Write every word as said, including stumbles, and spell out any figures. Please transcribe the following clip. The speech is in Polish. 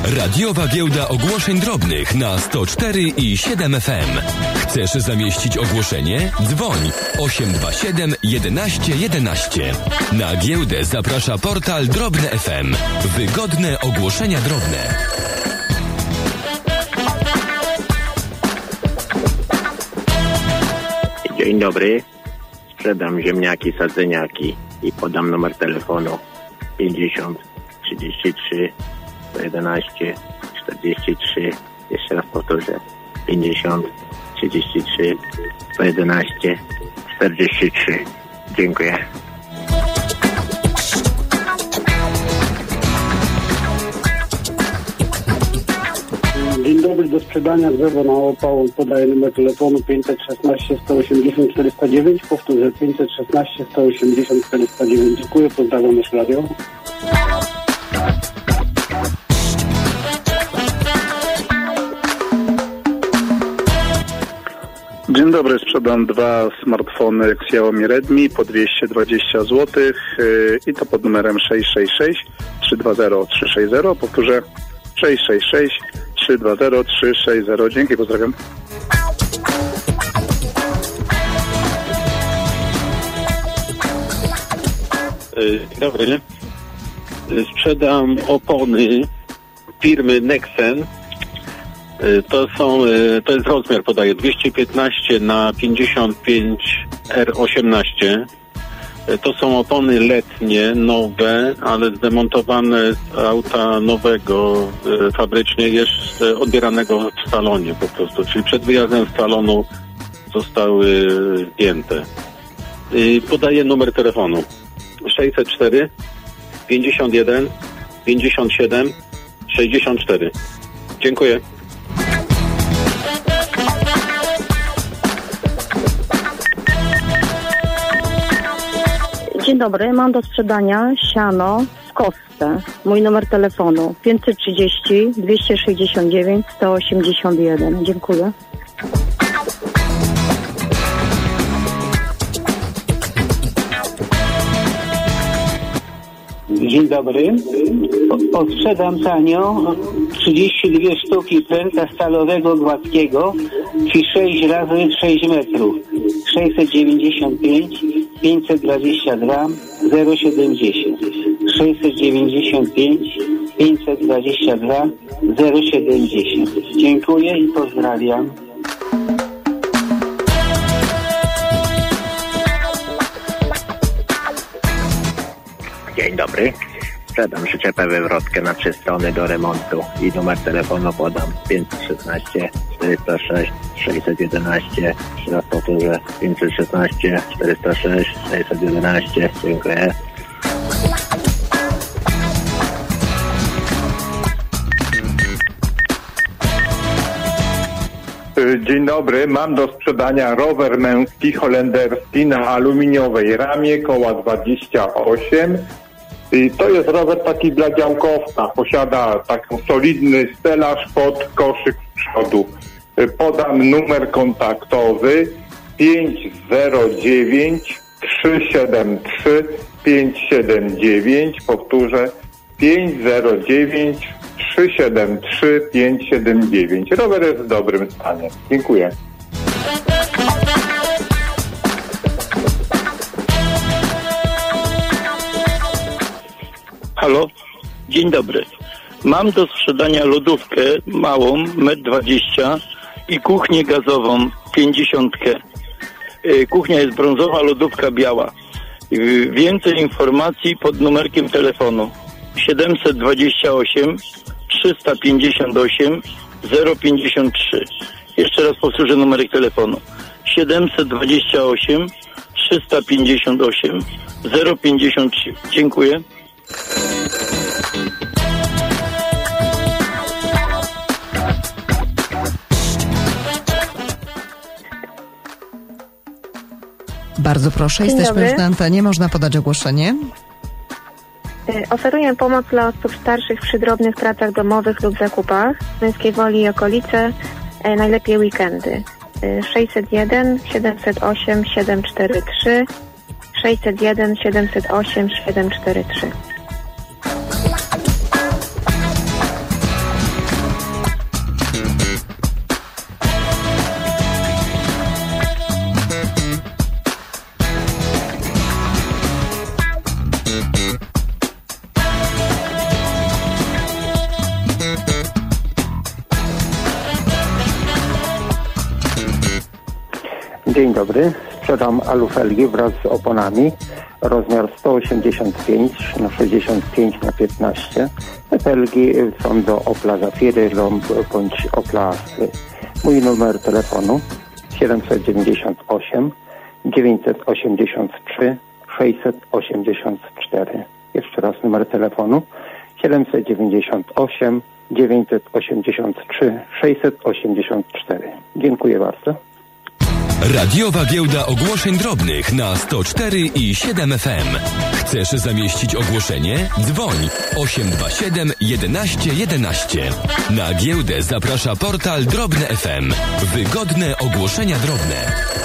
Radiowa Giełda Ogłoszeń Drobnych na sto cztery i siedem F M. Chcesz zamieścić ogłoszenie? Dzwoń osiem dwa siedem jedenaście jedenaście. Na giełdę zaprasza portal Drobne F M. Wygodne ogłoszenia drobne. Dzień dobry. Sprzedam ziemniaki, sadzeniaki i podam numer telefonu pięćdziesiąt trzydzieści trzy sto jedenaście czterdzieści trzy. Jeszcze raz powtórzę. pięćdziesiąt trzydzieści trzy sto jedenaście czterdzieści trzy. Dziękuję. Dzień dobry, do sprzedania drzewo na opał. Podaję numer telefonu pięćset szesnaście sto osiemdziesiąt czterysta dziewięć. Powtórzę pięćset szesnaście sto osiemdziesiąt czterysta dziewięć. Dziękuję, pozdrawiam nasz radio. Dzień dobry, sprzedam dwa smartfony Xiaomi Redmi po dwieście dwadzieścia złotych yy, i to pod numerem sześć sześć sześć trzy dwa zero trzy sześć zero. Powtórzę sześć sześć sześć trzy dwa zero trzy sześć zero. Dzięki, pozdrawiam. Dzień dobry. Sprzedam opony firmy Nexen. To są, to jest rozmiar, podaję dwieście piętnaście na pięćdziesiąt pięć R osiemnaście. To są opony letnie, nowe, ale zdemontowane z auta nowego, fabrycznie, jest odbieranego w salonie po prostu, czyli przed wyjazdem z salonu zostały zdjęte. Podaję numer telefonu sześćset cztery pięćdziesiąt jeden pięćdziesiąt siedem sześćdziesiąt cztery. Dziękuję. Dzień dobry, mam do sprzedania siano w kostce. Mój numer telefonu pięćset trzydzieści dwieście sześćdziesiąt dziewięć sto osiemdziesiąt jeden. Dziękuję. Dzień dobry. Odsprzedam tanio trzydzieści dwie sztuki pręta stalowego gładkiego, czyli sześć razy sześć metrów. sześćset dziewięćdziesiąt pięć pięćset dwadzieścia gram zero siedemdziesiąt. sześćset dziewięćdziesiąt pięć pięćset dwadzieścia gram zero siedemdziesiąt. Dziękuję i pozdrawiam. Dzień dobry. Sprzedam przyczepę wywrotkę na trzy strony do remontu i numer telefonu podam pięćset szesnaście czterysta sześć sześćset jedenaście. Jeszcze raz powtórzę pięćset szesnaście czterysta sześć sześćset jedenaście. Dziękuję. Dzień dobry, mam do sprzedania rower męski holenderski na aluminiowej ramie, koła dwadzieścia osiem. I to jest rower taki dla działkowca, posiada taki solidny stelaż pod koszyk z przodu. Podam numer kontaktowy pięć zero dziewięć trzy siedem trzy pięć siedem dziewięć. Powtórzę pięć zero dziewięć trzy siedem trzy pięć siedem dziewięć. Rower jest w dobrym stanie. Dziękuję. Halo, dzień dobry. Mam do sprzedania lodówkę małą, metr dwadzieścia i kuchnię gazową, pięćdziesiątkę. Kuchnia jest brązowa, lodówka biała. Więcej informacji pod numerkiem telefonu siedemset dwadzieścia osiem trzysta pięćdziesiąt osiem zero pięćdziesiąt trzy. Jeszcze raz powtórzę numerek telefonu siedemset dwadzieścia osiem trzysta pięćdziesiąt osiem zero pięćdziesiąt trzy. Dziękuję. Bardzo proszę, Dzień jesteśmy dobry. już na antenie, można podać ogłoszenie. Oferuję pomoc dla osób starszych przy drobnych pracach domowych lub zakupach. W Męskiej Woli i okolice, e, najlepiej weekendy. E, sześćset jeden siedemset osiem siedem cztery trzy sześćset jeden siedemset osiem siedem cztery trzy. Dzień dobry. Sprzedam alufelgi wraz z oponami. Rozmiar sto osiemdziesiąt pięć na sześćdziesiąt pięć na piętnaście. Te felgi są do Opla Zafiry bądź Opla Astry. Mój numer telefonu siedemset dziewięćdziesiąt osiem dziewięćset osiemdziesiąt trzy sześćset osiemdziesiąt cztery. Jeszcze raz numer telefonu siedemset dziewięćdziesiąt osiem dziewięćset osiemdziesiąt trzy sześćset osiemdziesiąt cztery. Dziękuję bardzo. Radiowa Giełda Ogłoszeń Drobnych na sto cztery i siedem F M. Chcesz zamieścić ogłoszenie? Dzwoń osiem dwa siedem jedenaście jedenaście. Na giełdę zaprasza portal Drobne F M. Wygodne ogłoszenia drobne.